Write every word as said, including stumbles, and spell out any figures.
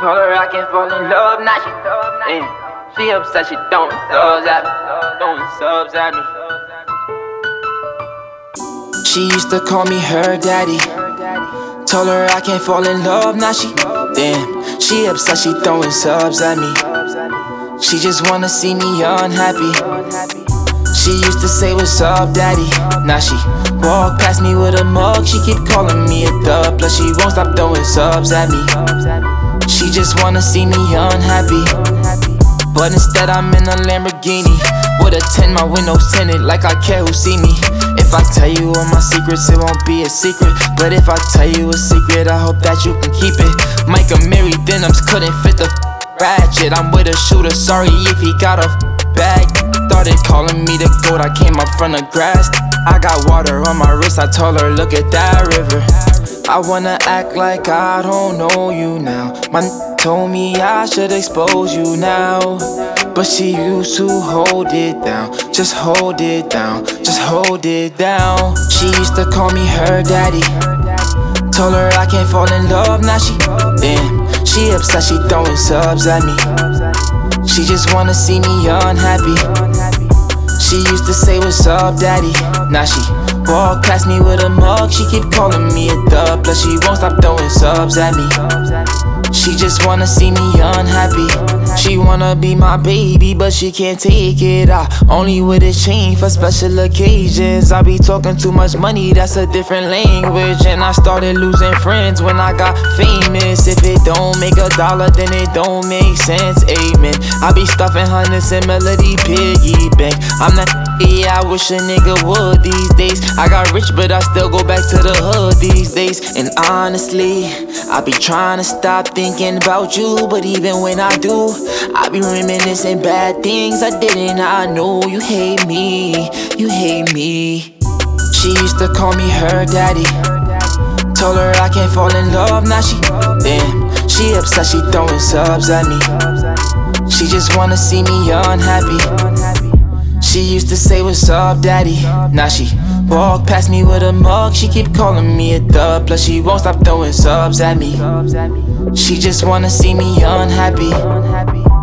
Told her I can't fall in love, now she eh. She upset, she throwing subs at me, throwing subs at me. She used to call me her daddy. Told her I can't fall in love, now she damn. She upset, she throwing subs at me. She just wanna see me unhappy. She used to say what's up, daddy. Now she walk past me with a mug. She keep calling me a dub, plus she won't stop throwing subs at me. She just wanna see me unhappy, but instead I'm in a Lamborghini with a ten, my windows tinted, like I care who see me. If I tell you all my secrets, it won't be a secret. But if I tell you a secret, I hope that you can keep it. Micah Mary denims couldn't fit the ratchet. I'm with a shooter, sorry if he got a bag. Started calling me the goat, I came up from the grass. I got water on my wrist, I told her look at that river. I wanna act like I don't know you now. My n told me I should expose you now, but she used to hold it down. Just hold it down, just hold it down. She used to call me her daddy. Told her I can't fall in love, now she damn. She upset, she throwing subs at me. She just wanna see me unhappy. She used to say what's up, daddy. Now she walk past me with a mug. She keep calling me a dub, plus she won't stop throwing subs at me. She just wanna see me unhappy. She wanna be my baby, but she can't take it. I only with a chain for special occasions. I be talking too much money, that's a different language. And I started losing friends when I got famous. If it don't make a dollar, then it don't make sense, amen. I be stuffing hundreds in Melody piggy bank. I'm that yeah, I wish a nigga would these days. I got rich, but I still go back to the hood these days. And honestly, I be trying to stop thinking about you, but even when I do, I be reminiscing bad things I didn't. I know you hate me, you hate me. She used to call me her daddy. Told her I can't fall in love, now she damn. She upset, she throwing subs at me. She just wanna see me unhappy. She used to say what's up, daddy. Now she walk past me with a mug. She keep calling me a dub, plus she won't stop throwing subs at me. She just wanna see me unhappy.